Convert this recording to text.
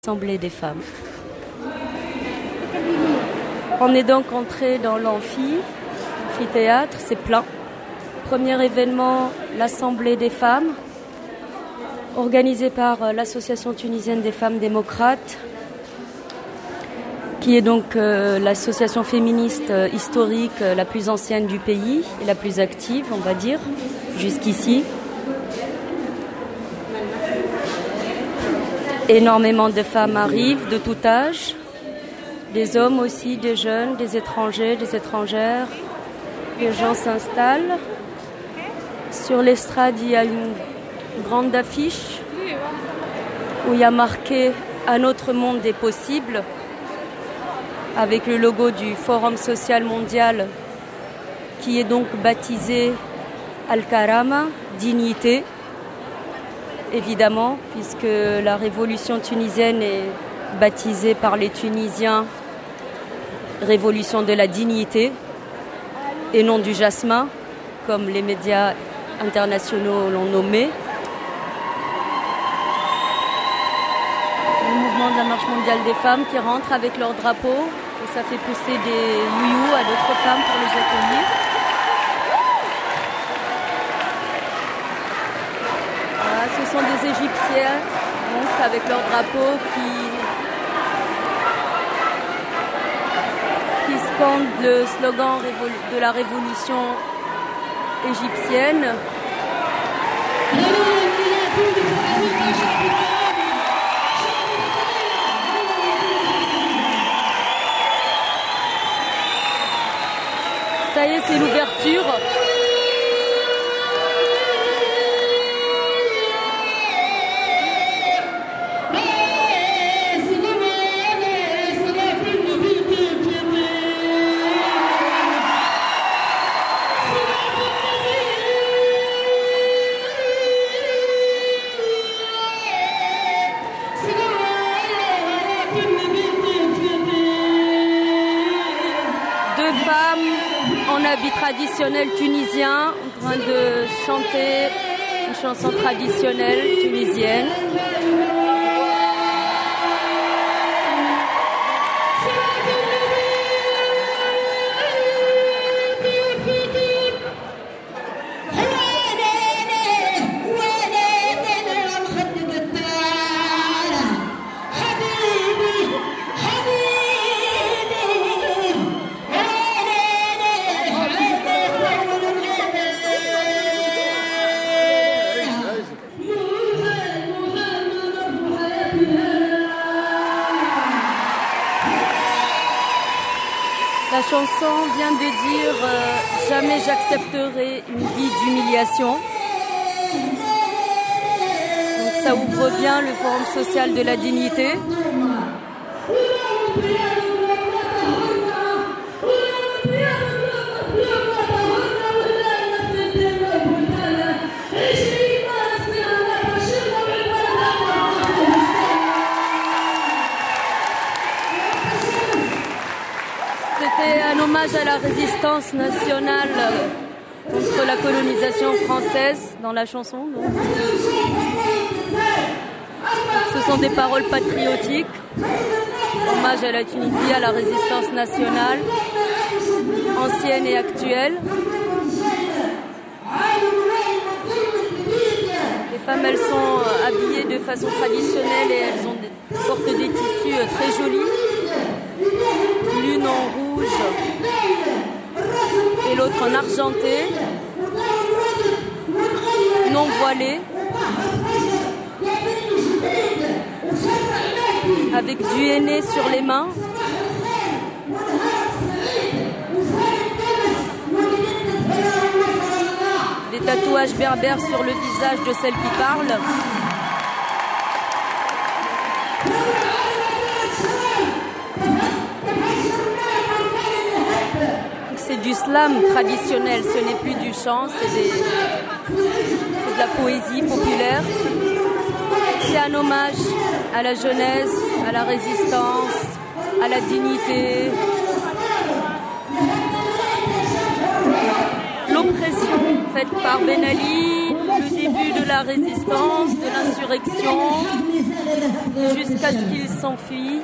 Assemblée des femmes. On est donc entré dans l'amphithéâtre, c'est plein. Premier événement, l'Assemblée des femmes, organisée par l'Association tunisienne des femmes démocrates, qui est donc l'association féministe historique la plus ancienne du pays et la plus active, on va dire, jusqu'ici. Énormément de femmes arrivent de tout âge, des hommes aussi, des jeunes, des étrangers, des étrangères. Les gens s'installent. Sur l'estrade, il y a une grande affiche où il y a marqué « Un autre monde est possible » avec le logo du Forum social mondial qui est donc baptisé Al-Karama, dignité. Évidemment, puisque la révolution tunisienne est baptisée par les Tunisiens révolution de la dignité et non du jasmin, comme les médias internationaux l'ont nommé. Le mouvement de la marche mondiale des femmes qui rentrent avec leur drapeau et ça fait pousser des you-you à d'autres femmes pour les accueillir. Ce sont des Égyptiens, donc, avec leur drapeau qui scandent le slogan de la révolution égyptienne. Ça y est, c'est l'ouverture. En habit traditionnel tunisien, en train de chanter une chanson traditionnelle tunisienne. La chanson vient de dire « Jamais j'accepterai une vie d'humiliation ». Donc ça ouvre bien le Forum social de la dignité. C'était un hommage à la résistance nationale contre la colonisation française dans la chanson. Donc. Ce sont des paroles patriotiques, hommage à la Tunisie, à la résistance nationale, ancienne et actuelle. Les femmes, elles sont habillées de façon traditionnelle et elles portent des tissus très jolis. L'une en rouge et l'autre en argenté, non voilée, avec du henné sur les mains. Des tatouages berbères sur le visage de celle qui parle. C'est du slam traditionnel, ce n'est plus du chant, c'est de la poésie populaire. C'est un hommage à la jeunesse, à la résistance, à la dignité. L'oppression faite par Ben Ali, le début de la résistance, de l'insurrection, jusqu'à ce qu'ils s'enfuient.